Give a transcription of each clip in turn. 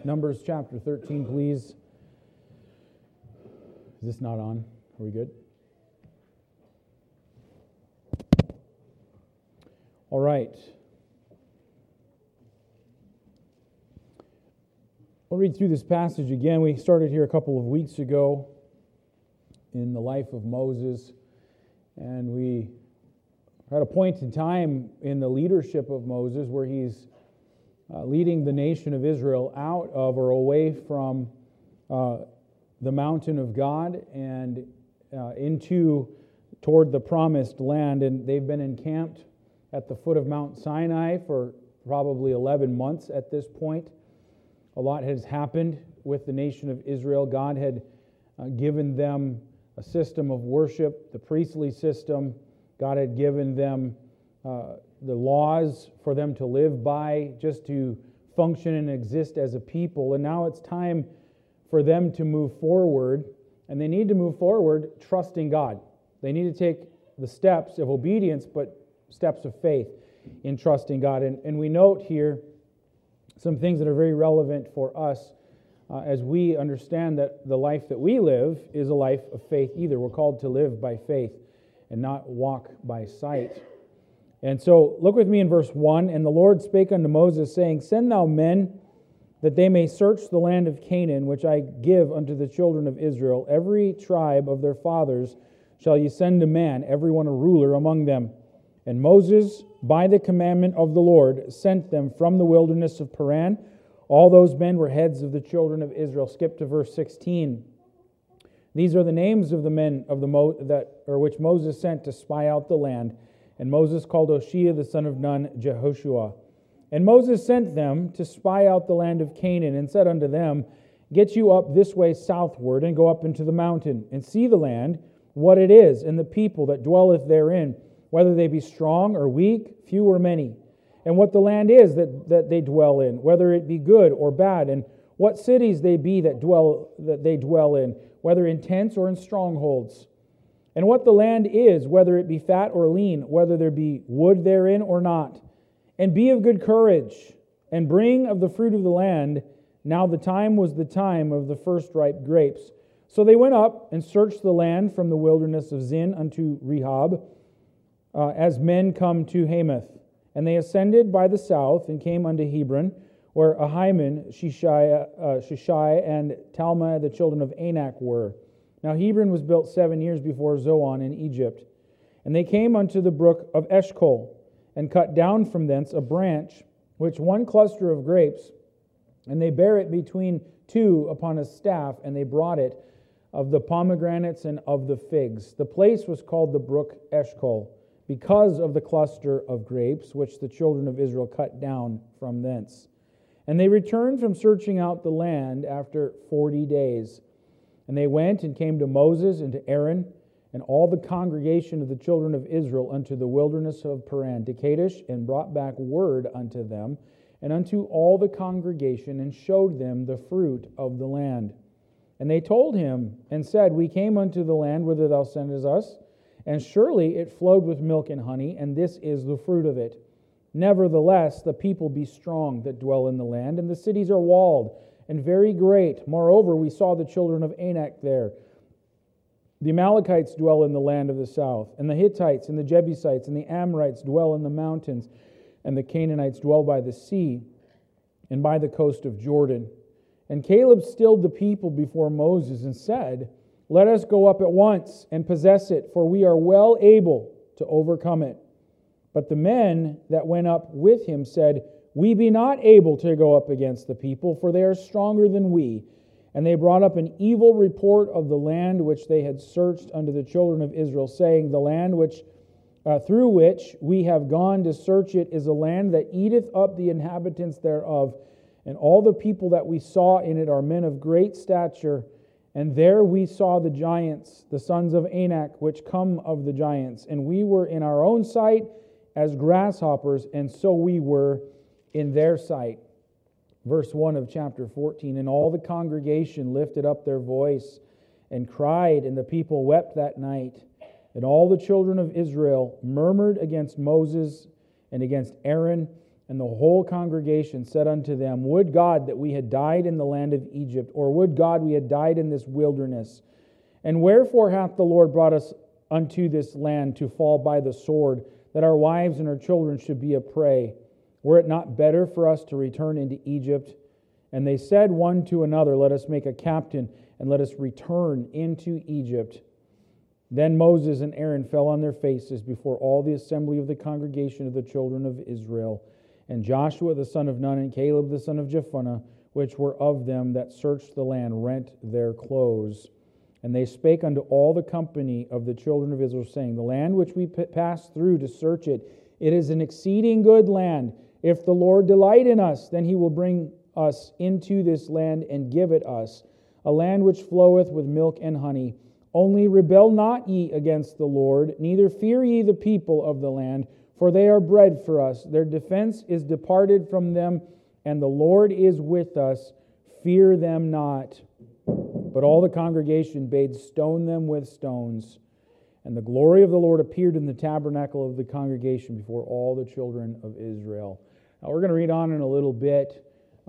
Numbers chapter 13, please. Is this not on? Are we good? All right. We'll read through this passage again. We started here a couple of weeks ago in the life of Moses, and we had a point in time in the leadership of Moses where he's leading the nation of Israel out of or away from the mountain of God and toward the promised land. And they've been encamped at the foot of Mount Sinai for probably 11 months at this point. A lot has happened with the nation of Israel. God had given them a system of worship, the priestly system. God had given them the laws for them to live by, just to function and exist as a people. And now it's time for them to move forward, and they need to move forward trusting God. They need to take the steps of obedience, but steps of faith in trusting God. And we note here some things that are very relevant for us as we understand that the life that we live is a life of faith either. We're called to live by faith and not walk by sight. And so look with me in verse 1. And the Lord spake unto Moses, saying, Send thou men, that they may search the land of Canaan, which I give unto the children of Israel. Every tribe of their fathers shall ye send a man, every one a ruler among them. And Moses, by the commandment of the Lord, sent them from the wilderness of Paran. All those men were heads of the children of Israel. Skip to verse 16. These are the names of the men of which Moses sent to spy out the land. And Moses called Hoshea the son of Nun, Jehoshua. And Moses sent them to spy out the land of Canaan, and said unto them, Get you up this way southward, and go up into the mountain, and see the land, what it is, and the people that dwelleth therein, whether they be strong or weak, few or many, and what the land is that they dwell in, whether it be good or bad, and what cities they be that they dwell in, whether in tents or in strongholds, and what the land is, whether it be fat or lean, whether there be wood therein or not. And be of good courage, and bring of the fruit of the land. Now the time was the time of the first ripe grapes. So they went up and searched the land from the wilderness of Zin unto Rehob, as men come to Hamath. And they ascended by the south, and came unto Hebron, where Ahiman, Shishai, and Talmai, the children of Anak, were. Now Hebron was built 7 years before Zoan in Egypt. And they came unto the brook of Eshcol, and cut down from thence a branch, which one cluster of grapes, and they bare it between two upon a staff, and they brought it of the pomegranates and of the figs. The place was called the brook Eshcol, because of the cluster of grapes which the children of Israel cut down from thence. And they returned from searching out the land after 40 days. And they went and came to Moses and to Aaron and all the congregation of the children of Israel unto the wilderness of Paran, to Kadesh, and brought back word unto them and unto all the congregation, and showed them the fruit of the land. And they told him and said, We came unto the land whither thou sentest us, and surely it flowed with milk and honey, and this is the fruit of it. Nevertheless, the people be strong that dwell in the land, and the cities are walled and very great. Moreover, we saw the children of Anak there. The Amalekites dwell in the land of the south, and the Hittites and the Jebusites and the Amorites dwell in the mountains, and the Canaanites dwell by the sea and by the coast of Jordan. And Caleb stilled the people before Moses and said, Let us go up at once and possess it, for we are well able to overcome it. But the men that went up with him said, We be not able to go up against the people, for they are stronger than we. And they brought up an evil report of the land which they had searched unto the children of Israel, saying, The land through which we have gone to search it is a land that eateth up the inhabitants thereof. And all the people that we saw in it are men of great stature. And there we saw the giants, the sons of Anak, which come of the giants. And we were in our own sight as grasshoppers, and so we were in their sight. Verse 1 of chapter 14, And all the congregation lifted up their voice and cried, and the people wept that night. And all the children of Israel murmured against Moses and against Aaron And the whole congregation said unto them, Would God that we had died in the land of Egypt, or would God we had died in this wilderness? And wherefore hath the Lord brought us unto this land to fall by the sword, that our wives and our children should be a prey? Were it not better for us to return into Egypt? And they said one to another, Let us make a captain, and let us return into Egypt. Then Moses and Aaron fell on their faces before all the assembly of the congregation of the children of Israel. And Joshua the son of Nun and Caleb the son of Jephunneh, which were of them that searched the land, rent their clothes. And they spake unto all the company of the children of Israel, saying, The land which we passed through to search it, it is an exceeding good land. If the Lord delight in us, then he will bring us into this land and give it us, a land which floweth with milk and honey. Only rebel not ye against the Lord, neither fear ye the people of the land, for they are bread for us. Their defense is departed from them, and the Lord is with us. Fear them not. But all the congregation bade stone them with stones. And the glory of the Lord appeared in the tabernacle of the congregation before all the children of Israel. Now we're going to read on in a little bit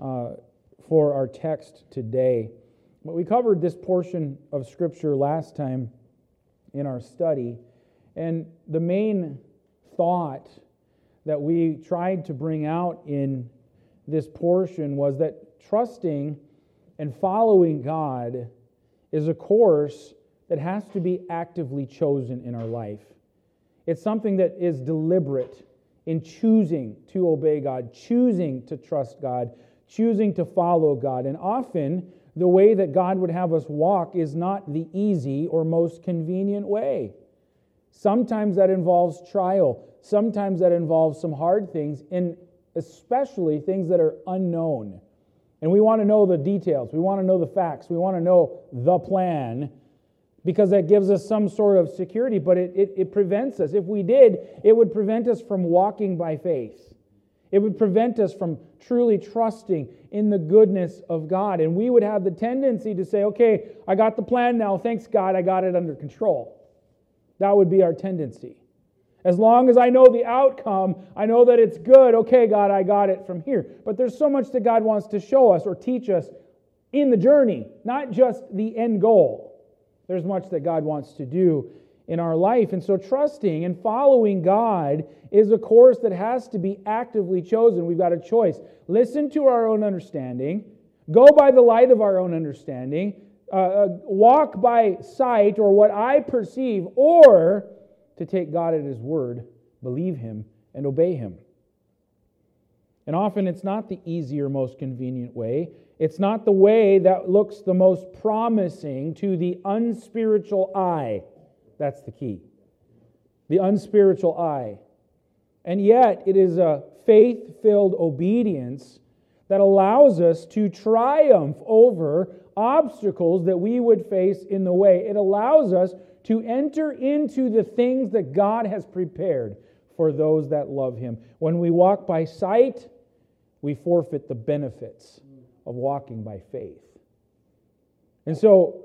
for our text today. But we covered this portion of Scripture last time in our study. And the main thought that we tried to bring out in this portion was that trusting and following God is a course that has to be actively chosen in our life. It's something that is deliberate in choosing to obey God, choosing to trust God, choosing to follow God. And often, the way that God would have us walk is not the easy or most convenient way. Sometimes that involves trial. Sometimes that involves some hard things, and especially things that are unknown. And we want to know the details. We want to know the facts. We want to know the plan, because that gives us some sort of security, but it prevents us. If we did, it would prevent us from walking by faith. It would prevent us from truly trusting in the goodness of God. And we would have the tendency to say, okay, I got the plan now. Thanks, God, I got it under control. That would be our tendency. As long as I know the outcome, I know that it's good. Okay, God, I got it from here. But there's so much that God wants to show us or teach us in the journey, not just the end goal. There's much that God wants to do in our life. And so trusting and following God is a course that has to be actively chosen. We've got a choice. Listen to our own understanding. Go by the light of our own understanding. Walk by sight or what I perceive, or to take God at His word, believe Him, and obey Him. And often it's not the easier, most convenient way. It's not the way that looks the most promising to the unspiritual eye. That's the key. The unspiritual eye. And yet it is a faith-filled obedience that allows us to triumph over obstacles that we would face in the way. It allows us to enter into the things that God has prepared for those that love Him. When we walk by sight, we forfeit the benefits of walking by faith. And so,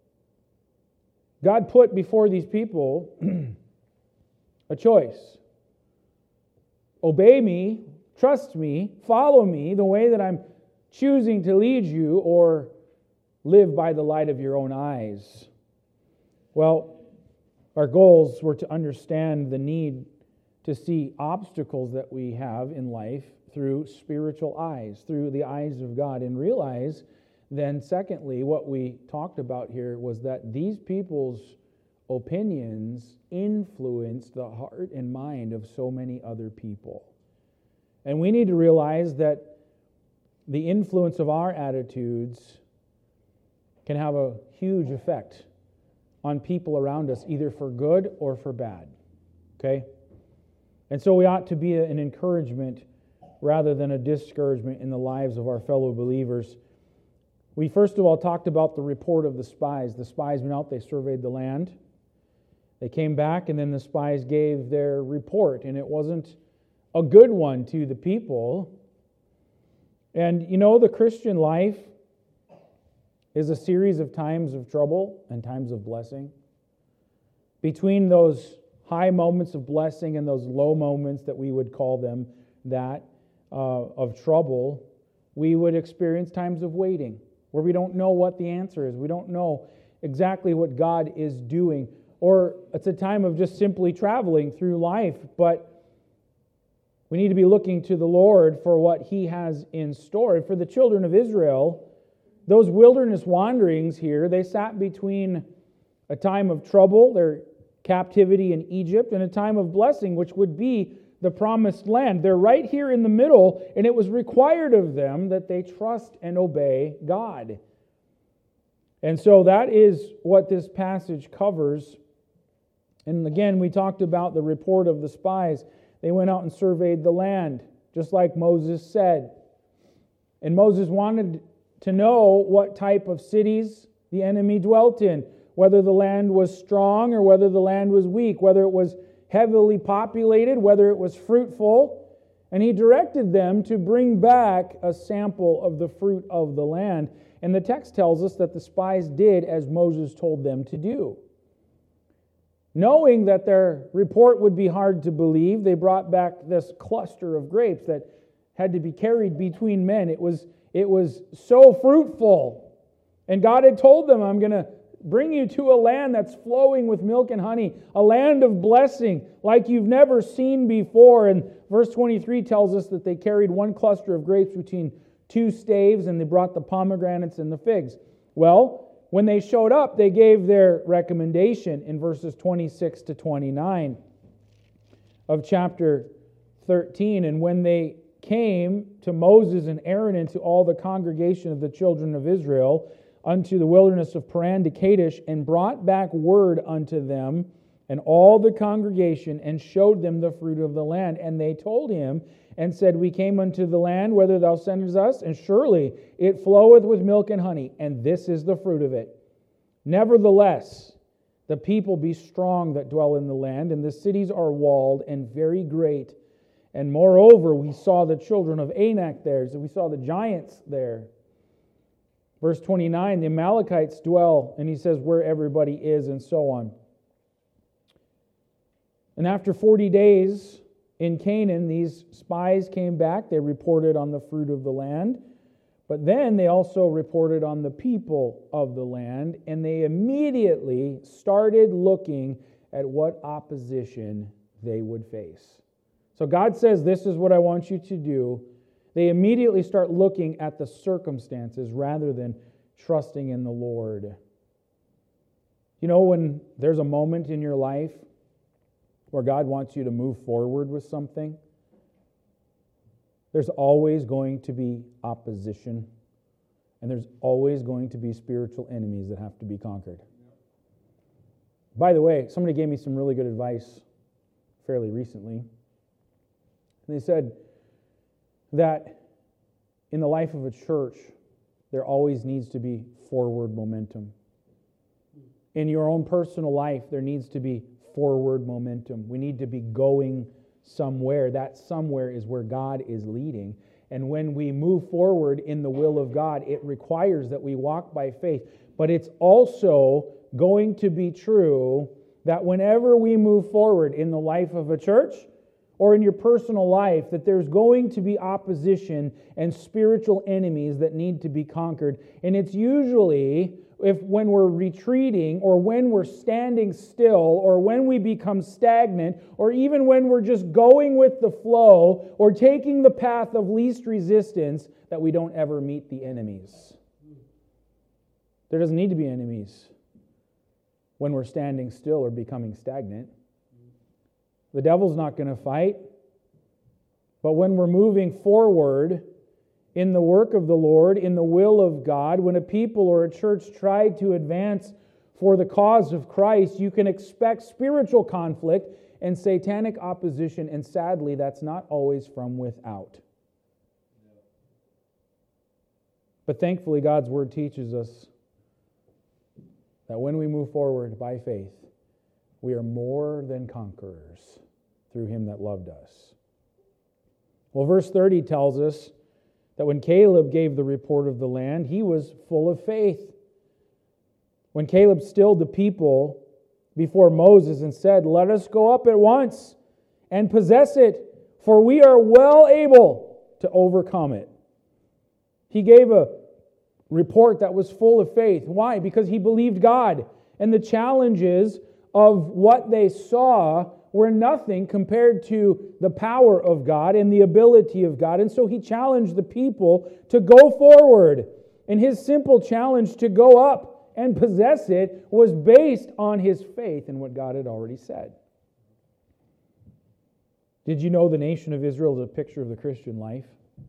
God put before these people a choice. Obey me, trust me, follow me the way that I'm choosing to lead you, or live by the light of your own eyes. Well, our goals were to understand the need to see obstacles that we have in life through spiritual eyes, through the eyes of God, and realize then, secondly, what we talked about here was that these people's opinions influenced the heart and mind of so many other people. And we need to realize that the influence of our attitudes can have a huge effect on people around us, either for good or for bad. Okay? And so we ought to be an encouragement rather than a discouragement in the lives of our fellow believers. We first of all talked about the report of the spies. The spies went out, they surveyed the land. They came back, and then the spies gave their report, and it wasn't a good one to the people. And you know, the Christian life is a series of times of trouble and times of blessing. Between those high moments of blessing and those low moments that we would call them that, of trouble, we would experience times of waiting, where we don't know what the answer is. We don't know exactly what God is doing. Or it's a time of just simply traveling through life, but we need to be looking to the Lord for what He has in store. And for the children of Israel, those wilderness wanderings here, they sat between a time of trouble, their captivity in Egypt, and a time of blessing, which would be the promised land. They're right here in the middle, and it was required of them that they trust and obey God. And so that is what this passage covers. And again, we talked about the report of the spies. They went out and surveyed the land, just like Moses said. And Moses wanted to know what type of cities the enemy dwelt in, whether the land was strong or whether the land was weak, whether it was heavily populated, whether it was fruitful. And he directed them to bring back a sample of the fruit of the land. And the text tells us that the spies did as Moses told them to do. Knowing that their report would be hard to believe, they brought back this cluster of grapes that had to be carried between men. It was so fruitful. And God had told them, I'm going to bring you to a land that's flowing with milk and honey, a land of blessing like you've never seen before. And verse 23 tells us that they carried one cluster of grapes between two staves, and they brought the pomegranates and the figs. Well, when they showed up, they gave their recommendation in verses 26 to 29 of chapter 13. And when they came to Moses and Aaron and to all the congregation of the children of Israel unto the wilderness of Paran to Kadesh, and brought back word unto them and all the congregation, and showed them the fruit of the land. And they told him and said, We came unto the land whither thou sendest us, and surely it floweth with milk and honey, and this is the fruit of it. Nevertheless, the people be strong that dwell in the land, and the cities are walled and very great. And moreover, we saw the children of Anak there, so we saw the giants there. Verse 29, the Amalekites dwell, and he says where everybody is, and so on. And after 40 days in Canaan, these spies came back. They reported on the fruit of the land. But then they also reported on the people of the land, and they immediately started looking at what opposition they would face. So God says, this is what I want you to do. They immediately start looking at the circumstances rather than trusting in the Lord. You know, when there's a moment in your life where God wants you to move forward with something, there's always going to be opposition, and there's always going to be spiritual enemies that have to be conquered. By the way, somebody gave me some really good advice fairly recently. They said that in the life of a church, there always needs to be forward momentum. In your own personal life, there needs to be forward momentum. We need to be going somewhere. That somewhere is where God is leading. And when we move forward in the will of God, it requires that we walk by faith. But it's also going to be true that whenever we move forward in the life of a church or in your personal life, that there's going to be opposition and spiritual enemies that need to be conquered. And it's usually when we're retreating, or when we're standing still, or when we become stagnant, or even when we're just going with the flow or taking the path of least resistance, that we don't ever meet the enemies. There doesn't need to be enemies when we're standing still or becoming stagnant. The devil's not going to fight. But when we're moving forward in the work of the Lord, in the will of God, when a people or a church try to advance for the cause of Christ, you can expect spiritual conflict and satanic opposition, and sadly, that's not always from without. But thankfully, God's Word teaches us that when we move forward by faith, we are more than conquerors through Him that loved us. Well, verse 30 tells us that when Caleb gave the report of the land, he was full of faith. When Caleb stilled the people before Moses and said, Let us go up at once and possess it, for we are well able to overcome it. He gave a report that was full of faith. Why? Because he believed God. And the challenges of what they saw were nothing compared to the power of God and the ability of God. And so he challenged the people to go forward. And his simple challenge to go up and possess it was based on his faith in what God had already said. Did you know the nation of Israel is a picture of the Christian life?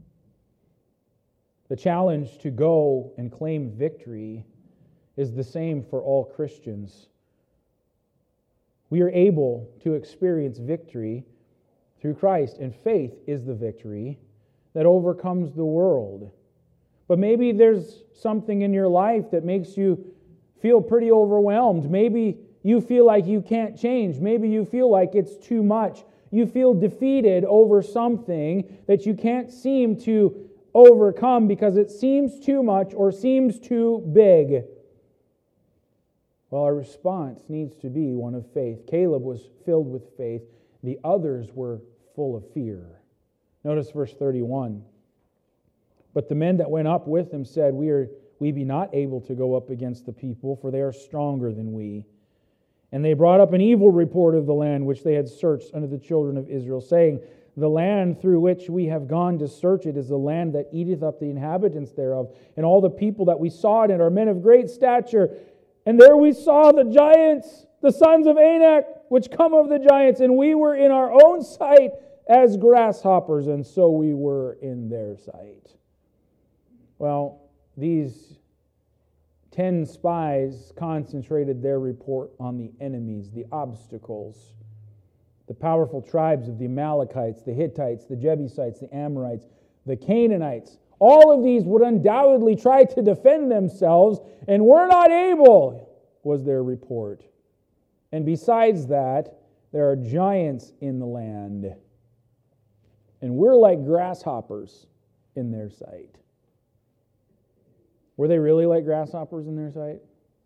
The challenge to go and claim victory is the same for all Christians. We are able to experience victory through Christ, and faith is the victory that overcomes the world. But maybe there's something in your life that makes you feel pretty overwhelmed. Maybe you feel like you can't change. Maybe you feel like it's too much. You feel defeated over something that you can't seem to overcome because it seems too much or seems too big. Well, our response needs to be one of faith. Caleb was filled with faith. The others were full of fear. Notice verse 31. But the men that went up with him said, We be not able to go up against the people, for they are stronger than we. And they brought up an evil report of the land which they had searched unto the children of Israel, saying, The land through which we have gone to search it is the land that eateth up the inhabitants thereof. And all the people that we saw in it are men of great stature. And there we saw the giants, the sons of Anak, which come of the giants, and we were in our own sight as grasshoppers, and so we were in their sight. Well, these 10 spies concentrated their report on the enemies, the obstacles, the powerful tribes of the Amalekites, the Hittites, the Jebusites, the Amorites, the Canaanites. All of these would undoubtedly try to defend themselves, and were not able, was their report. And besides that, there are giants in the land, and we're like grasshoppers in their sight. Were they really like grasshoppers in their sight?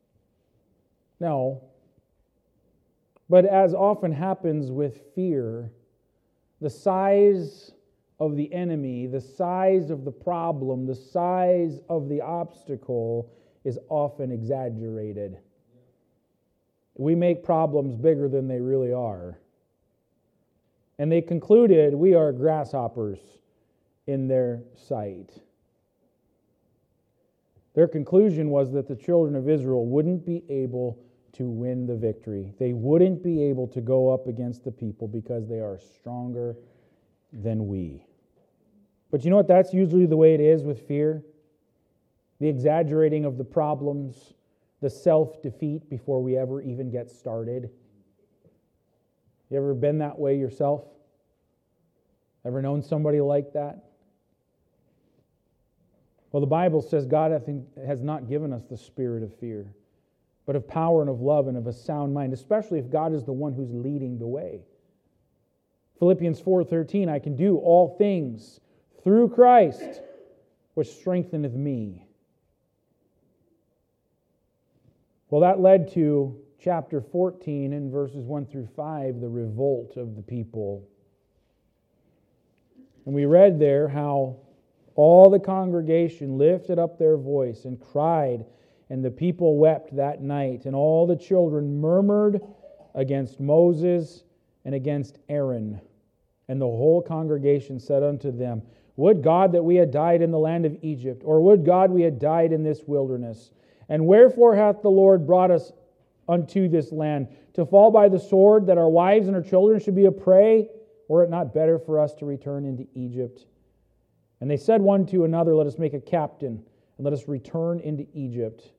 No. But as often happens with fear, the size of the enemy, the size of the problem, the size of the obstacle is often exaggerated. We make problems bigger than they really are. And they concluded, we are grasshoppers in their sight. Their conclusion was that the children of Israel wouldn't be able to win the victory. They wouldn't be able to go up against the people because they are stronger than we. But you know what? That's usually the way it is with fear. The exaggerating of the problems, the self-defeat before we ever even get started. You ever been that way yourself? Ever known somebody like that? Well, the Bible says God has not given us the spirit of fear, but of power and of love and of a sound mind, especially if God is the one who's leading the way. Philippians 4:13, I can do all things through Christ, which strengtheneth me. Well, that led to chapter 14 and verses 1 through 5, the revolt of the people. And we read there how all the congregation lifted up their voice and cried, and the people wept that night, and all the children murmured against Moses and against Aaron. And the whole congregation said unto them, Would God that we had died in the land of Egypt, or would God we had died in this wilderness? And wherefore hath the Lord brought us unto this land, to fall by the sword, that our wives and our children should be a prey? Were it not better for us to return into Egypt? And they said one to another, Let us make a captain, and let us return into Egypt.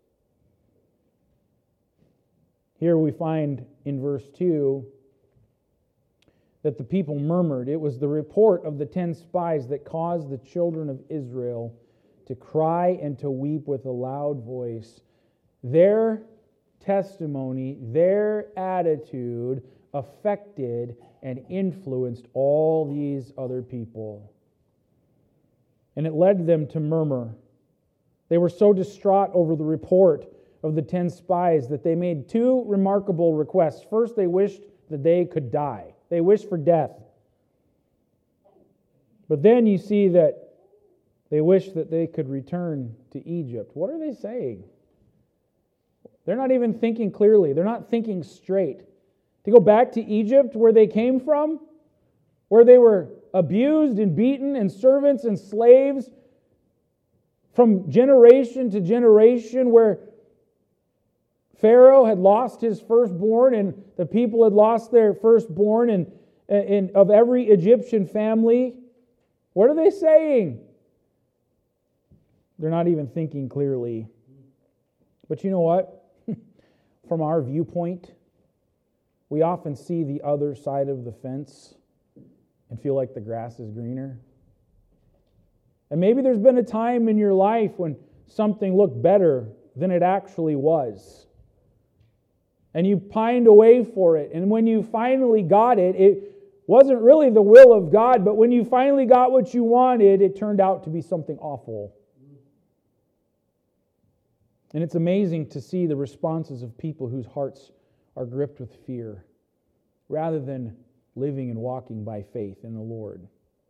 Here we find in verse 2 that the people murmured. It was the report of the 10 spies that caused the children of Israel to cry and to weep with a loud voice. Their testimony, their attitude affected and influenced all these other people. And it led them to murmur. They were so distraught over the report of the 10 spies that they made 2 remarkable requests. First, they wished that they could die. They wished for death. But then you see that they wish that they could return to Egypt. What are they saying? They're not even thinking clearly. They're not thinking straight. To go back to Egypt where they came from, where they were abused and beaten and servants and slaves from generation to generation, where Pharaoh had lost his firstborn and the people had lost their firstborn and of every Egyptian family. What are they saying? They're not even thinking clearly. But you know what? From our viewpoint, we often see the other side of the fence and feel like the grass is greener. And maybe there's been a time in your life when something looked better than it actually was. And you pined away for it. And when you finally got it, it wasn't really the will of God, but when you finally got what you wanted, it turned out to be something awful. And it's amazing to see the responses of people whose hearts are gripped with fear, rather than living and walking by faith in the Lord.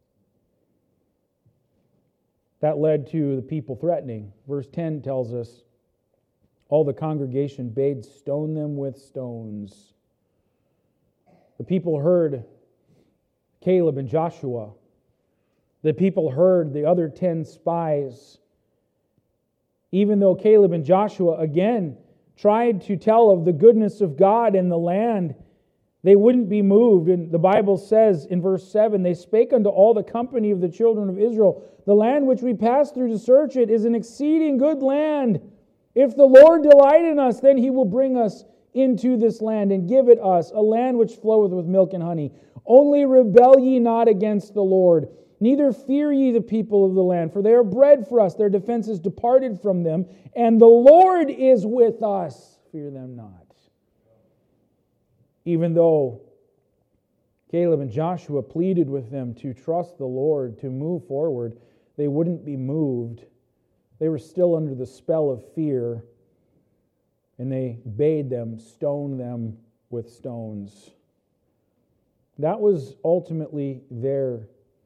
That led to the people threatening. Verse 10 tells us, all the congregation bade stone them with stones. The people heard Caleb and Joshua. The people heard the other 10 spies. Even though Caleb and Joshua again tried to tell of the goodness of God in the land, they wouldn't be moved. And the Bible says in verse 7, they spake unto all the company of the children of Israel, the land which we passed through to search it is an exceeding good land. If the Lord delight in us, then He will bring us into this land and give it us, a land which floweth with milk and honey. Only rebel ye not against the Lord, neither fear ye the people of the land, for they are bread for us, their defense is departed from them, and the Lord is with us. Fear them not. Even though Caleb and Joshua pleaded with them to trust the Lord, to move forward, they wouldn't be moved. They were still under the spell of fear, and they bade them stone them with stones. That was ultimately their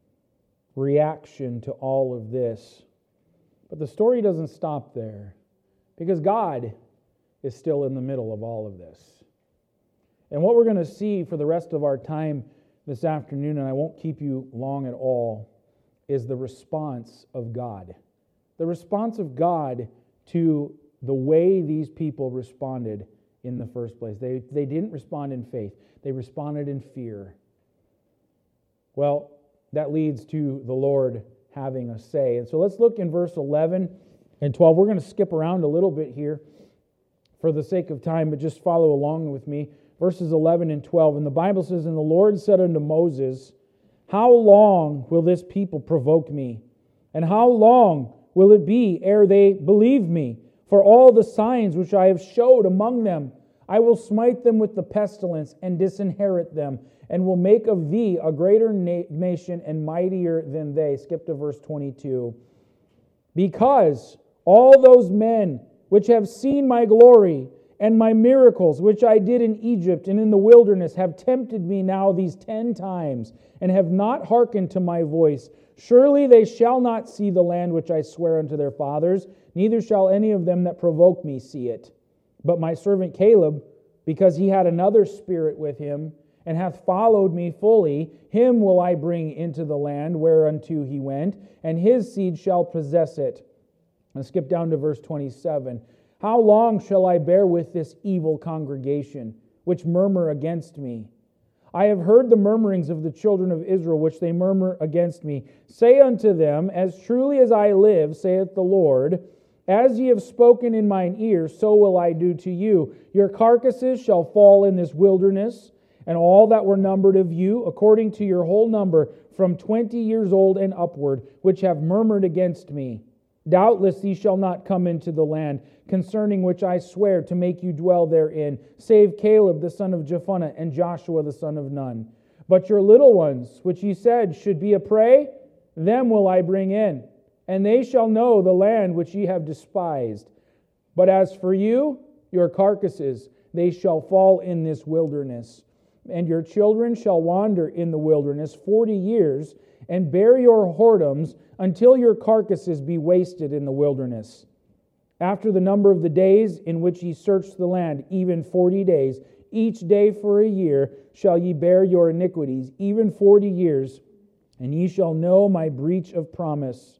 reaction to all of this. But the story doesn't stop there, because God is still in the middle of all of this. And what we're going to see for the rest of our time this afternoon, and I won't keep you long at all, is the response of God. The response of God to the way these people responded in the first place. They didn't respond in faith. They responded in fear. Well, that leads to the Lord having a say. And so let's look in verse 11 and 12. We're going to skip around a little bit here for the sake of time, but just follow along with me. Verses 11 and 12. And the Bible says, And the Lord said unto Moses, How long will this people provoke me? And how long will it be ere they believe me? For all the signs which I have showed among them, I will smite them with the pestilence and disinherit them, and will make of thee a greater nation and mightier than they. Skip to verse 22. Because all those men which have seen my glory and my miracles which I did in Egypt and in the wilderness have tempted me now these 10 times, and have not hearkened to my voice. Surely they shall not see the land which I swear unto their fathers, neither shall any of them that provoke me see it. But my servant Caleb, because he had another spirit with him, and hath followed me fully, him will I bring into the land whereunto he went, and his seed shall possess it. Let's skip down to verse 27. How long shall I bear with this evil congregation, which murmur against me? I have heard the murmurings of the children of Israel, which they murmur against me. Say unto them, As truly as I live, saith the Lord, as ye have spoken in mine ears, so will I do to you. Your carcasses shall fall in this wilderness, and all that were numbered of you, according to your whole number, from 20 years old and upward, which have murmured against me. Doubtless ye shall not come into the land, concerning which I swear to make you dwell therein, save Caleb the son of Jephunneh and Joshua the son of Nun. But your little ones, which ye said should be a prey, them will I bring in, and they shall know the land which ye have despised. But as for you, your carcasses, they shall fall in this wilderness. and your children shall wander in the wilderness 40 years, and bear your whoredoms until your carcasses be wasted in the wilderness. After the number of the days in which ye search the land, even 40 days, each day for a year, shall ye bear your iniquities, even 40 years, and ye shall know my breach of promise.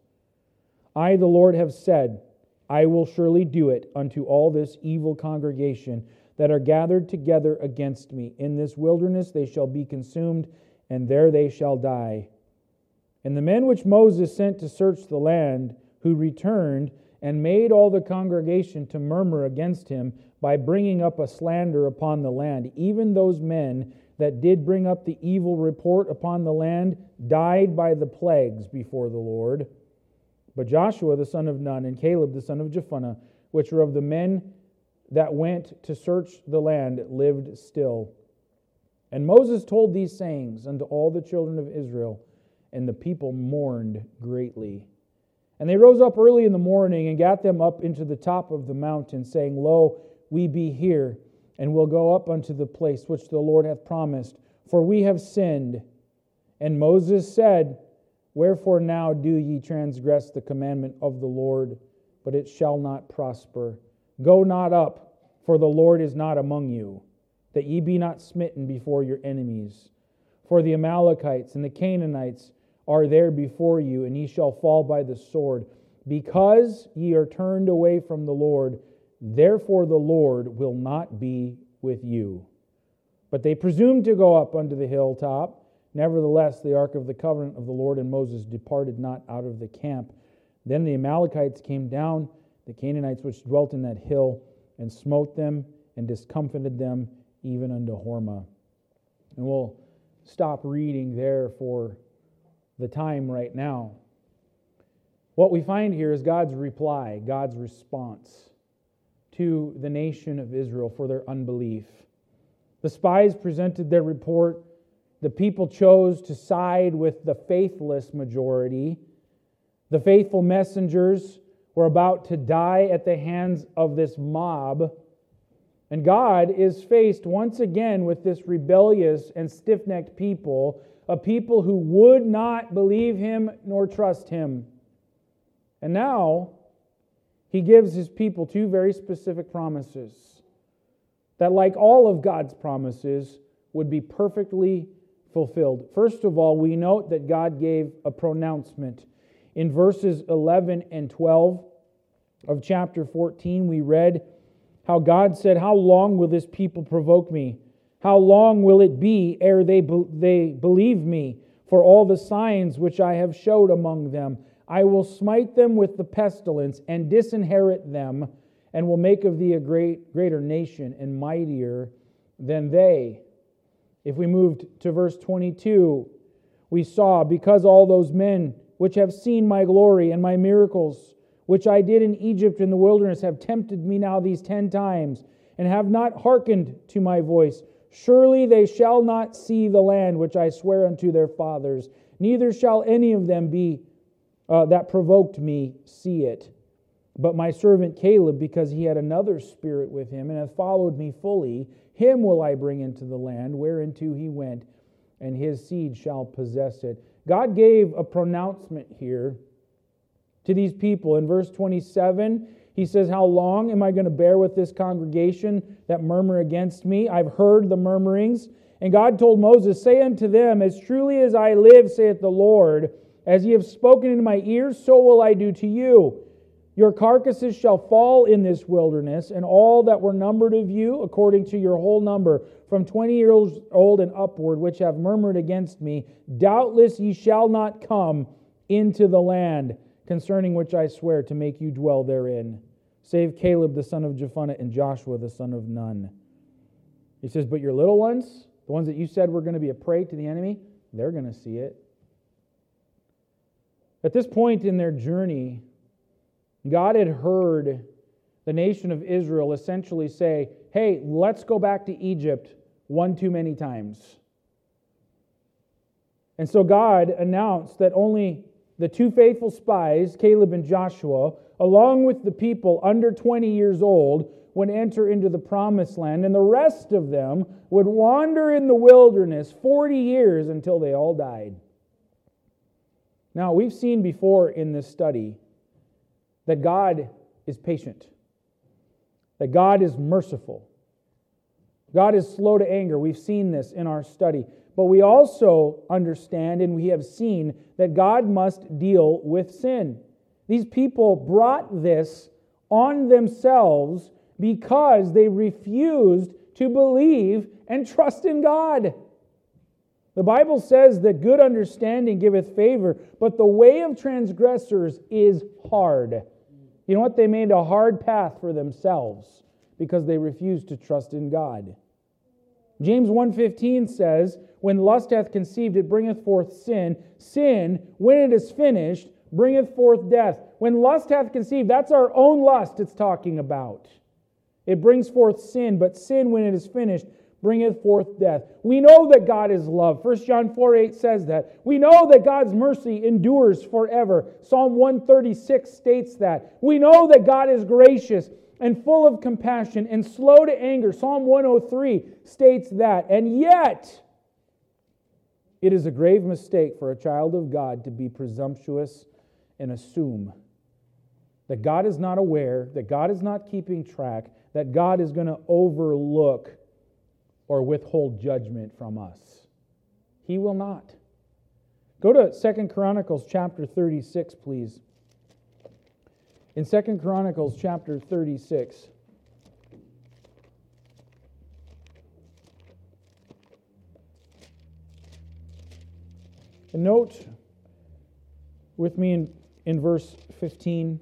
I, the Lord, have said, I will surely do it unto all this evil congregation that are gathered together against me. In this wilderness they shall be consumed, and there they shall die. And the men which Moses sent to search the land, who returned and made all the congregation to murmur against him by bringing up a slander upon the land, even those men that did bring up the evil report upon the land, died by the plagues before the Lord. But Joshua the son of Nun and Caleb the son of Jephunneh, which were of the men that went to search the land, lived still. And Moses told these sayings unto all the children of Israel, and the people mourned greatly. And they rose up early in the morning and gat them up into the top of the mountain, saying, Lo, we be here, and will go up unto the place which the Lord hath promised, for we have sinned. And Moses said, Wherefore now do ye transgress the commandment of the Lord? But it shall not prosper. Go not up, for the Lord is not among you, that ye be not smitten before your enemies. For the Amalekites and the Canaanites are there before you, and ye shall fall by the sword. Because ye are turned away from the Lord, therefore the Lord will not be with you. But they presumed to go up unto the hilltop. Nevertheless, the ark of the covenant of the Lord and Moses departed not out of the camp. Then the Amalekites came down, the Canaanites which dwelt in that hill, and smote them and discomfited them even unto Hormah. And we'll stop reading there for the time right now. What we find here is God's reply, God's response to the nation of Israel for their unbelief. The spies presented their report. The people chose to side with the faithless majority. The faithful messengers were about to die at the hands of this mob. And God is faced once again with this rebellious and stiff-necked people, a people who would not believe Him nor trust Him. And now, He gives His people two very specific promises that, like all of God's promises, would be perfectly fulfilled. First of all, we note that God gave a pronouncement. In verses 11 and 12 of chapter 14, we read how God said, How long will this people provoke me? How long will it be ere they believe me for all the signs which I have showed among them? I will smite them with the pestilence and disinherit them, and will make of thee a greater nation and mightier than they. If we moved to verse 22, we saw, because all those men which have seen my glory and my miracles, which I did in Egypt in the wilderness, have tempted me now these 10 times, and have not hearkened to my voice, surely they shall not see the land which I swear unto their fathers, neither shall any of them be that provoked me see it. But my servant Caleb, because he had another spirit with him, and hath followed me fully, him will I bring into the land whereinto he went, and his seed shall possess it. God gave a pronouncement here to these people. In verse 27, He says, How long am I going to bear with this congregation that murmur against me? I've heard the murmurings. And God told Moses, Say unto them, As truly as I live, saith the Lord, as ye have spoken in my ears, so will I do to you. Your carcasses shall fall in this wilderness, and all that were numbered of you, according to your whole number, from 20 years old and upward, which have murmured against me, doubtless ye shall not come into the land, concerning which I swear to make you dwell therein, save Caleb the son of Jephunneh and Joshua the son of Nun. He says, But your little ones, the ones that you said were going to be a prey to the enemy, they're going to see it. At this point in their journey, God had heard the nation of Israel essentially say, Hey, let's go back to Egypt one too many times. And so God announced that only the two faithful spies, Caleb and Joshua, along with the people under 20 years old, would enter into the promised land, and the rest of them would wander in the wilderness 40 years until they all died. Now, we've seen before in this study that God is patient, that God is merciful. God is slow to anger. We've seen this in our study. But we also understand and we have seen that God must deal with sin. These people brought this on themselves because they refused to believe and trust in God. The Bible says that good understanding giveth favor, but the way of transgressors is hard. You know what? They made a hard path for themselves because they refused to trust in God. James 1:15 says, when lust hath conceived, it bringeth forth sin. Sin, when it is finished, bringeth forth death. When lust hath conceived, that's our own lust it's talking about. It brings forth sin, but sin, when it is finished, bringeth forth death. We know that God is love. 1 John 4:8 says that. We know that God's mercy endures forever. Psalm 136 states that. We know that God is gracious and full of compassion and slow to anger. Psalm 103 states that. And yet, it is a grave mistake for a child of God to be presumptuous and assume that God is not aware, that God is not keeping track, that God is going to overlook or withhold judgment from us. He will not. Go to 2 Chronicles chapter 36, please. In 2 Chronicles chapter 36, and note with me in verse 15.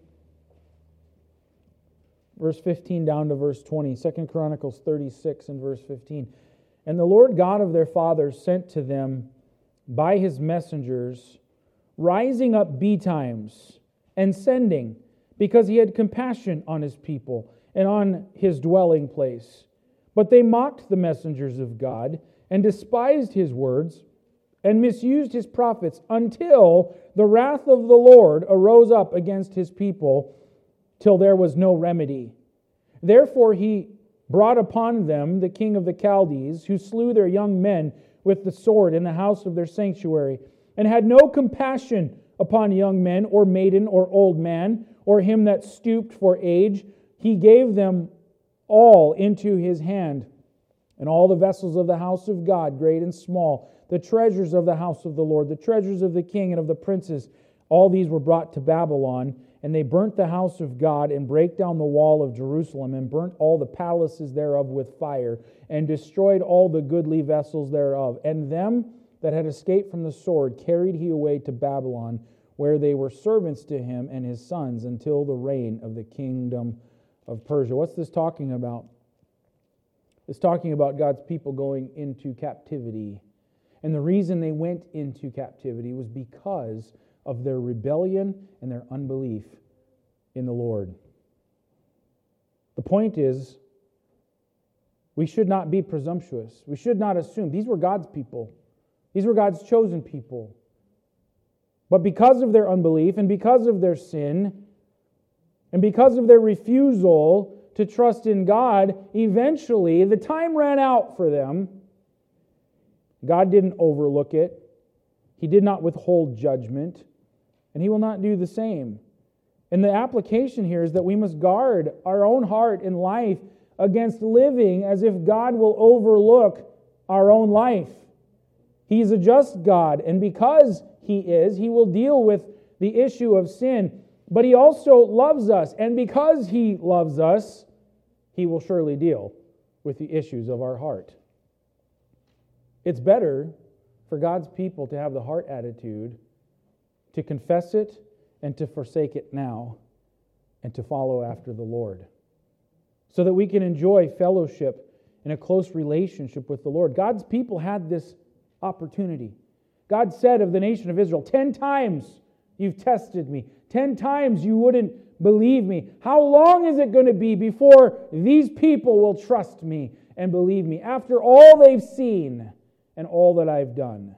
Verse 15 down to verse 20. 2 Chronicles 36 and verse 15. And the Lord God of their fathers sent to them by his messengers, rising up betimes and sending, because he had compassion on his people and on his dwelling place. But they mocked the messengers of God and despised his words and misused his prophets until the wrath of the Lord arose up against his people till there was no remedy. Therefore he brought upon them the king of the Chaldees, who slew their young men with the sword in the house of their sanctuary, and had no compassion upon young men, or maiden, or old man, or him that stooped for age. He gave them all into his hand, and all the vessels of the house of God, great and small, the treasures of the house of the Lord, the treasures of the king and of the princes, all these were brought to Babylon. And they burnt the house of God, and brake down the wall of Jerusalem, and burnt all the palaces thereof with fire, and destroyed all the goodly vessels thereof. And them that had escaped from the sword carried he away to Babylon, where they were servants to him and his sons, until the reign of the kingdom of Persia. What's this talking about? It's talking about God's people going into captivity. And the reason they went into captivity was because of their rebellion and their unbelief in the Lord. The point is, we should not be presumptuous. We should not assume. These were God's people. These were God's chosen people. But because of their unbelief and because of their sin and because of their refusal to trust in God, eventually the time ran out for them. God didn't overlook it. He did not withhold judgment. And he will not do the same. And the application here is that we must guard our own heart and life against living as if God will overlook our own life. He's a just God, and because he is, he will deal with the issue of sin. But he also loves us, and because he loves us, he will surely deal with the issues of our heart. It's better for God's people to have the heart attitude to confess it and to forsake it now, and to follow after the Lord, so that we can enjoy fellowship and a close relationship with the Lord. God's people had this opportunity. God said of the nation of Israel, 10 times you've tested me. 10 times you wouldn't believe me. How long is it going to be before these people will trust me and believe me after all they've seen and all that I've done?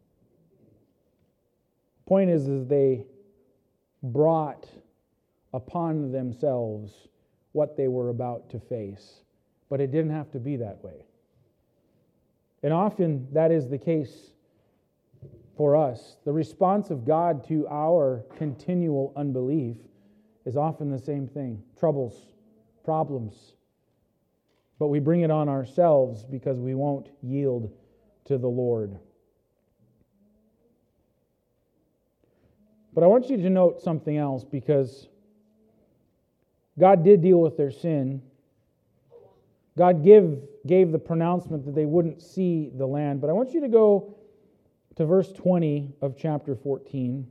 Point is they brought upon themselves what they were about to face. But it didn't have to be that way. And often that is the case for us. The response of God to our continual unbelief is often the same thing: troubles, problems. But we bring it on ourselves because we won't yield to the Lord. But I want you to note something else, because God did deal with their sin. God gave the pronouncement that they wouldn't see the land. But I want you to go to verse 20 of chapter 14.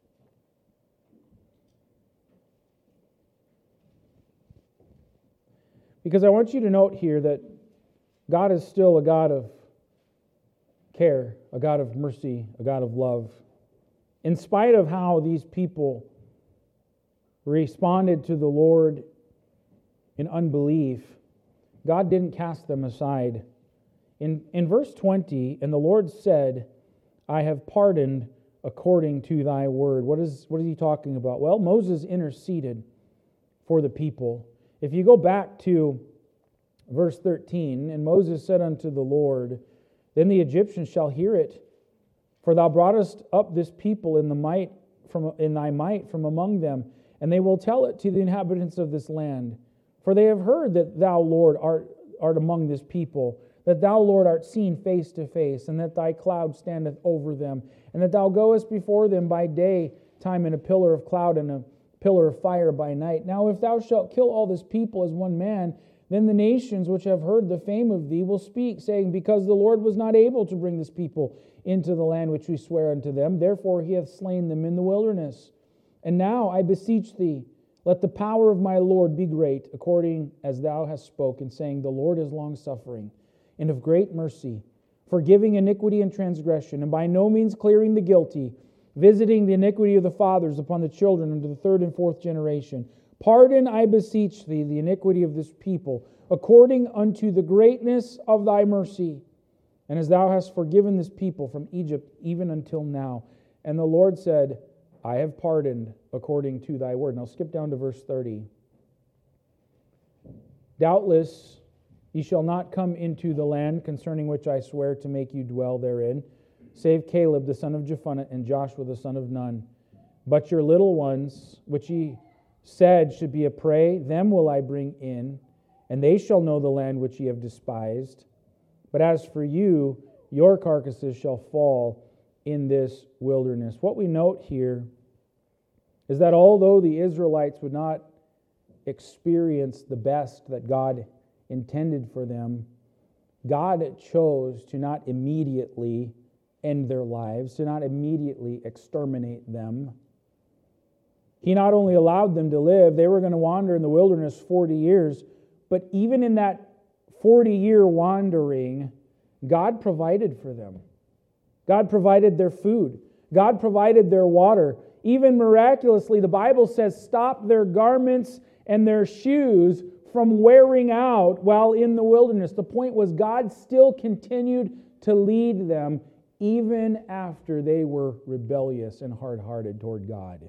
Because I want you to note here that God is still a God of care, a God of mercy, a God of love. In spite of how these people responded to the Lord in unbelief, God didn't cast them aside. In verse 20, and the Lord said, I have pardoned according to thy word. What is he talking about? Well, Moses interceded for the people. If you go back to verse 13, and Moses said unto the Lord, then the Egyptians shall hear it, for thou broughtest up this people in thy might from among them, and they will tell it to the inhabitants of this land. For they have heard that thou, Lord, art among this people, that thou, Lord, art seen face to face, and that thy cloud standeth over them, and that thou goest before them by day time in a pillar of cloud and a pillar of fire by night. Now if thou shalt kill all this people as one man, then the nations which have heard the fame of thee will speak, saying, because the Lord was not able to bring this people into the land which we swear unto them, therefore he hath slain them in the wilderness. And now I beseech thee, let the power of my Lord be great, according as thou hast spoken, saying, the Lord is longsuffering and of great mercy, forgiving iniquity and transgression, and by no means clearing the guilty, visiting the iniquity of the fathers upon the children unto the third and fourth generation. Pardon, I beseech thee, the iniquity of this people, according unto the greatness of thy mercy, and as thou hast forgiven this people from Egypt even until now. And the Lord said, I have pardoned according to thy word. Now skip down to verse 30. Doubtless ye shall not come into the land concerning which I swear to make you dwell therein, save Caleb the son of Jephunneh and Joshua the son of Nun. But your little ones, which ye said should be a prey, them will I bring in, and they shall know the land which ye have despised. But as for you, your carcasses shall fall in this wilderness. What we note here is that although the Israelites would not experience the best that God intended for them, God chose to not immediately end their lives, to not immediately exterminate them. He not only allowed them to live, they were going to wander in the wilderness 40 years, but even in that 40-year wandering, God provided for them. God provided their food. God provided their water. Even miraculously, the Bible says, stop their garments and their shoes from wearing out while in the wilderness. The point was, God still continued to lead them even after they were rebellious and hard-hearted toward God.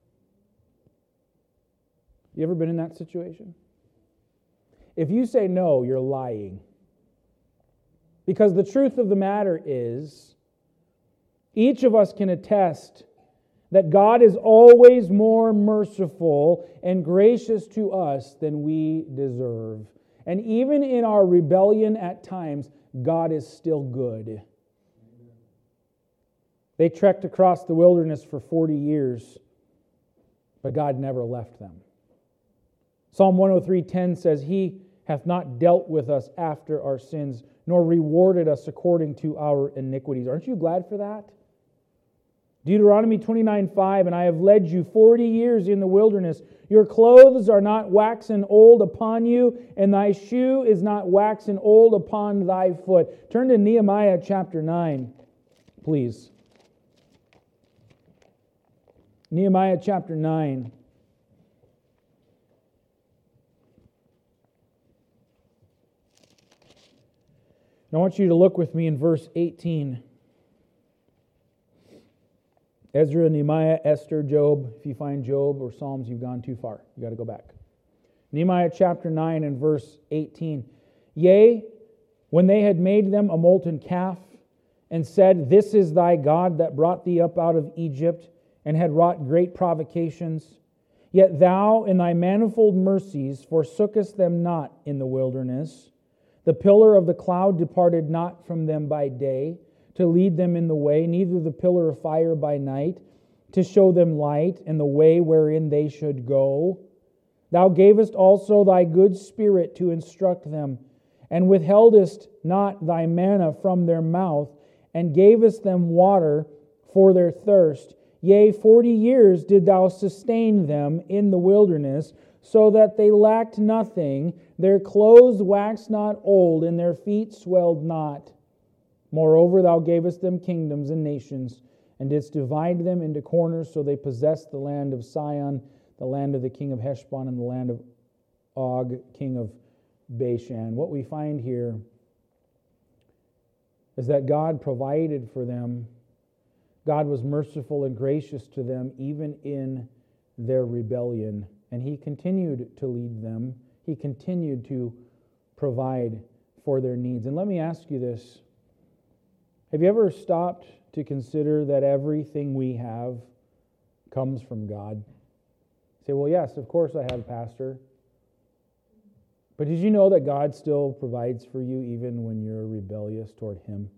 You ever been in that situation? If you say no, you're lying. Because the truth of the matter is, each of us can attest that God is always more merciful and gracious to us than we deserve. And even in our rebellion at times, God is still good. They trekked across the wilderness for 40 years, but God never left them. Psalm 103:10 says, He hath not dealt with us after our sins, nor rewarded us according to our iniquities. Aren't you glad for that? Deuteronomy 29:5, and I have led you 40 years in the wilderness. Your clothes are not waxen old upon you, and thy shoe is not waxen old upon thy foot. Turn to Nehemiah chapter 9, please. Nehemiah chapter 9. I want you to look with me in verse 18. Ezra, Nehemiah, Esther, Job. If you find Job or Psalms, you've gone too far. You've got to go back. Nehemiah chapter 9 and verse 18. Yea, when they had made them a molten calf, and said, This is thy God that brought thee up out of Egypt, and had wrought great provocations. Yet thou in thy manifold mercies forsookest them not in the wilderness. The pillar of the cloud departed not from them by day, to lead them in the way, neither the pillar of fire by night, to show them light and the way wherein they should go. Thou gavest also thy good spirit to instruct them, and withheldest not thy manna from their mouth, and gavest them water for their thirst. Yea, 40 years did thou sustain them in the wilderness, so that they lacked nothing. Their clothes waxed not old, and their feet swelled not. Moreover, thou gavest them kingdoms and nations, and didst divide them into corners, so they possessed the land of Sihon, the land of the king of Heshbon, and the land of Og, king of Bashan. What we find here is that God provided for them. God was merciful and gracious to them even in their rebellion. And He continued to lead them. He continued to provide for their needs. And let me ask you this. Have you ever stopped to consider that everything we have comes from God? You say, well, yes, of course I have, Pastor. But did you know that God still provides for you even when you're rebellious toward Him?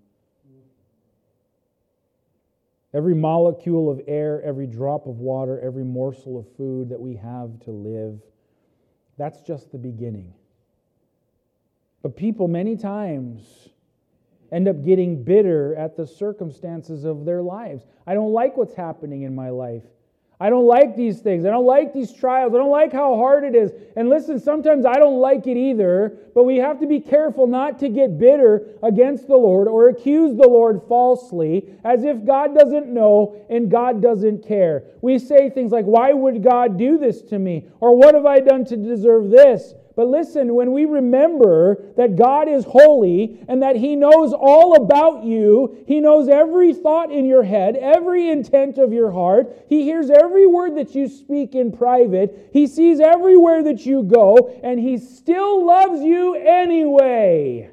Every molecule of air, every drop of water, every morsel of food that we have to live, that's just the beginning. But people many times end up getting bitter at the circumstances of their lives. I don't like what's happening in my life. I don't like these things. I don't like these trials. I don't like how hard it is. And listen, sometimes I don't like it either, but we have to be careful not to get bitter against the Lord or accuse the Lord falsely as if God doesn't know and God doesn't care. We say things like, why would God do this to me? Or what have I done to deserve this? But listen, when we remember that God is holy and that He knows all about you, He knows every thought in your head, every intent of your heart, He hears every word that you speak in private, He sees everywhere that you go, and He still loves you anyway.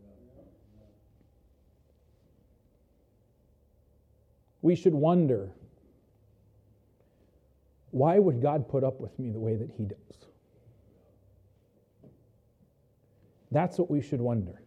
We should wonder, why would God put up with me the way that He does? That's what we should wonder.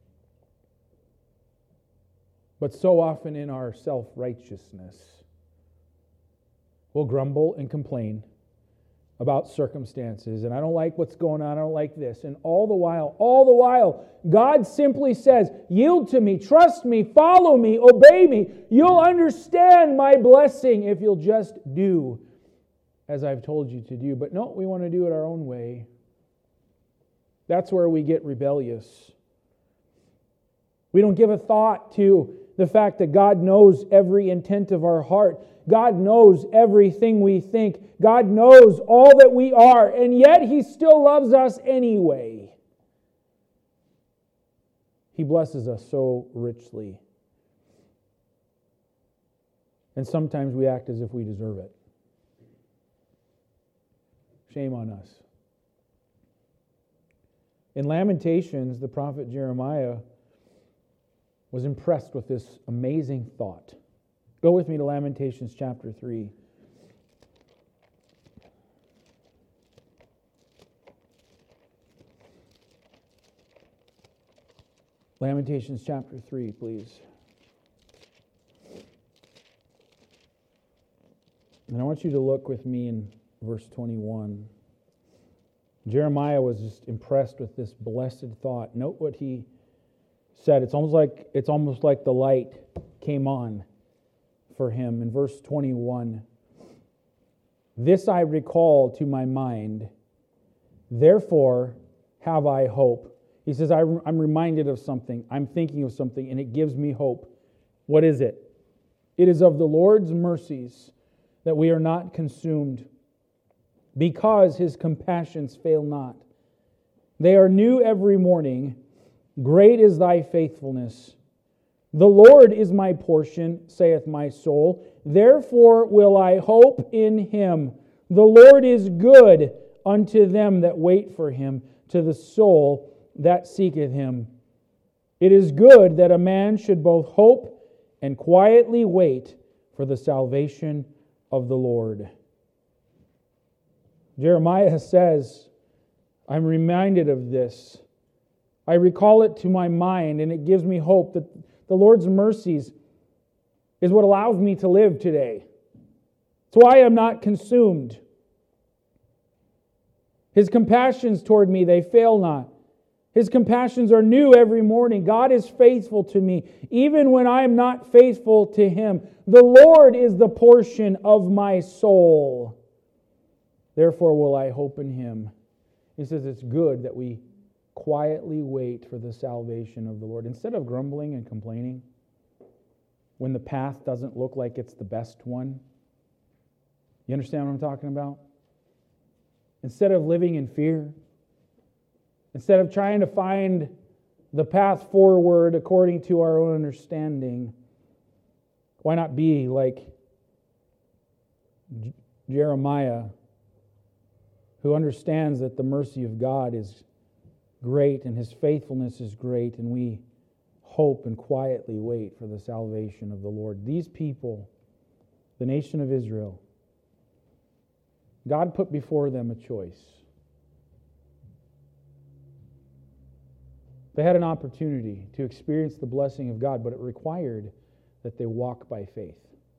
But so often in our self-righteousness, we'll grumble and complain about circumstances. And I don't like what's going on. I don't like this. And all the while, God simply says, yield to me, trust me, follow me, obey me. You'll understand my blessing if you'll just do as I've told you to do. But no, we want to do it our own way. That's where we get rebellious. We don't give a thought to the fact that God knows every intent of our heart. God knows everything we think. God knows all that we are, and yet He still loves us anyway. He blesses us so richly. And sometimes we act as if we deserve it. Shame on us. In Lamentations, the prophet Jeremiah was impressed with this amazing thought. Go with me to Lamentations chapter 3. Lamentations chapter 3, please. And I want you to look with me in verse 21. Jeremiah was just impressed with this blessed thought. Note what he said. It's almost like the light came on for him. In verse 21, this I recall to my mind, therefore have I hope. He says, I'm reminded of something. I'm thinking of something, and it gives me hope. What is it? It is of the Lord's mercies that we are not consumed, because His compassions fail not. They are new every morning. Great is thy faithfulness. The Lord is my portion, saith my soul. Therefore will I hope in Him. The Lord is good unto them that wait for him, to the soul that seeketh him. It is good that a man should both hope and quietly wait for the salvation of the Lord. Jeremiah says, I'm reminded of this. I recall it to my mind, and it gives me hope that the Lord's mercies is what allows me to live today. It's why I'm not consumed. His compassions toward me, they fail not. His compassions are new every morning. God is faithful to me, even when I am not faithful to Him. The Lord is the portion of my soul. Therefore will I hope in Him. He says it's good that we quietly wait for the salvation of the Lord. Instead of grumbling and complaining when the path doesn't look like it's the best one. You understand what I'm talking about? Instead of living in fear, instead of trying to find the path forward according to our own understanding, why not be like Jeremiah, who understands that the mercy of God is great and His faithfulness is great, and we hope and quietly wait for the salvation of the Lord. These people, the nation of Israel, God put before them a choice. They had an opportunity to experience the blessing of God, but it required that they walk by faith.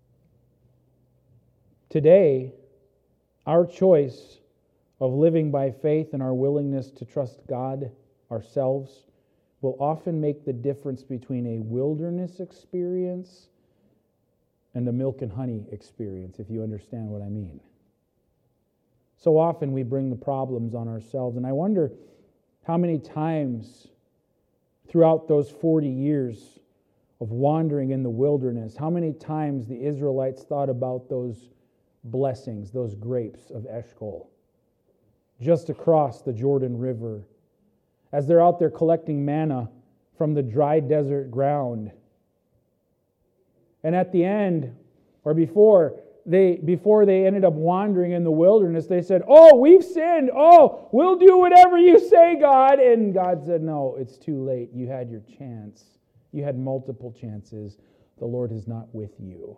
Today, our choice of living by faith and our willingness to trust God ourselves will often make the difference between a wilderness experience and a milk and honey experience, if you understand what I mean. So often we bring the problems on ourselves, and I wonder how many times throughout those 40 years of wandering in the wilderness, how many times the Israelites thought about those blessings, those grapes of Eshcol, just across the Jordan River, as they're out there collecting manna from the dry desert ground. And at the end, or before they ended up wandering in the wilderness, they said, "Oh, we've sinned. Oh, we'll do whatever you say, God." And God said, "No, it's too late. You had your chance. You had multiple chances. The Lord is not with you."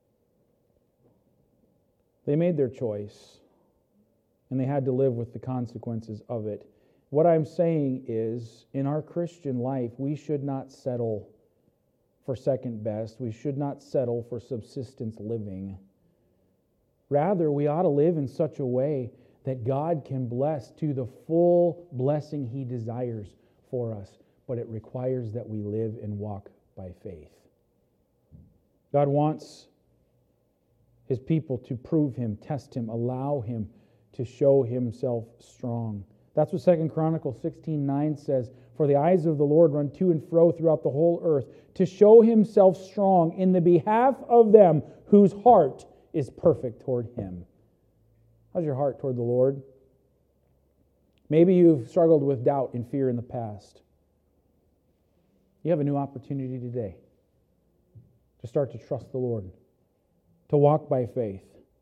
They made their choice, and they had to live with the consequences of it. What I'm saying is, in our Christian life, we should not settle for second best. We should not settle for subsistence living. Rather, we ought to live in such a way that God can bless to the full blessing He desires for us. But it requires that we live and walk by faith. God wants His people to prove Him, test Him, allow Him to show Himself strong. That's what 2 Chronicles 16:9 says. "For the eyes of the Lord run to and fro throughout the whole earth, to show Himself strong in the behalf of them whose heart is perfect toward Him." How's your heart toward the Lord? Maybe you've struggled with doubt and fear in the past. You have a new opportunity today to start to trust the Lord, to walk by faith.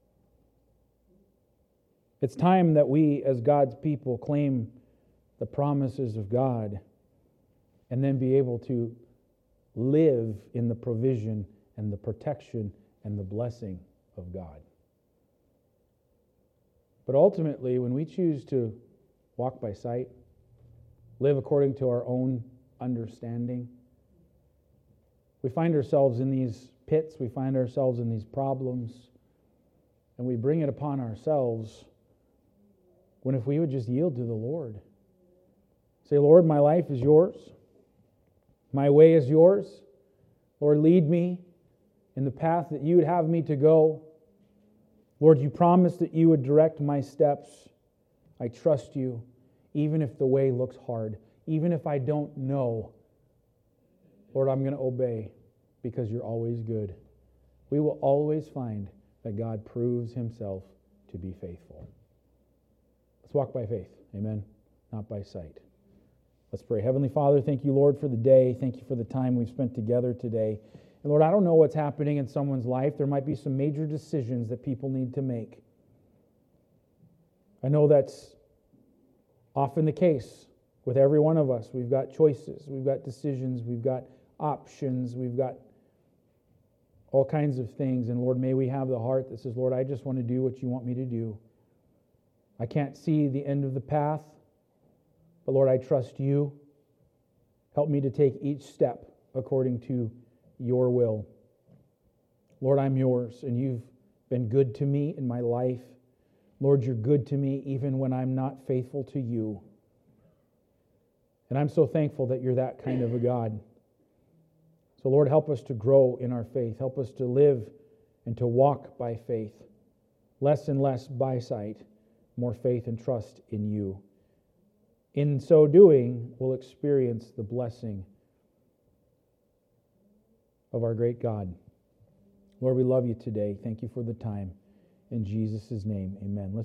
It's time that we, as God's people, claim the promises of God and then be able to live in the provision and the protection and the blessing of God. But ultimately, when we choose to walk by sight, live according to our own understanding, we find ourselves in these pits, we find ourselves in these problems, and we bring it upon ourselves, when if we would just yield to the Lord. Say, "Lord, my life is yours. My way is yours. Lord, lead me in the path that you would have me to go. Lord, you promised that you would direct my steps. I trust you, even if the way looks hard, even if I don't know. Lord, I'm going to obey because you're always good." We will always find that God proves Himself to be faithful. Let's walk by faith, amen, not by sight. Let's pray. Heavenly Father, thank you, Lord, for the day. Thank you for the time we've spent together today. And Lord, I don't know what's happening in someone's life. There might be some major decisions that people need to make. I know that's often the case with every one of us. We've got choices, we've got decisions, we've got options, we've got all kinds of things. And Lord, may we have the heart that says, Lord, I just want to do what you want me to do. I can't see the end of the path, but Lord, I trust you. Help me to take each step according to your will. Lord, I'm yours, and you've been good to me in my life. Lord, you're good to me even when I'm not faithful to you. And I'm so thankful that you're that kind of a God. So Lord, help us to grow in our faith. Help us to live and to walk by faith. Less and less by sight, more faith and trust in you. In so doing, we'll experience the blessing of our great God. Lord, we love you today. Thank you for the time. In Jesus' name, amen.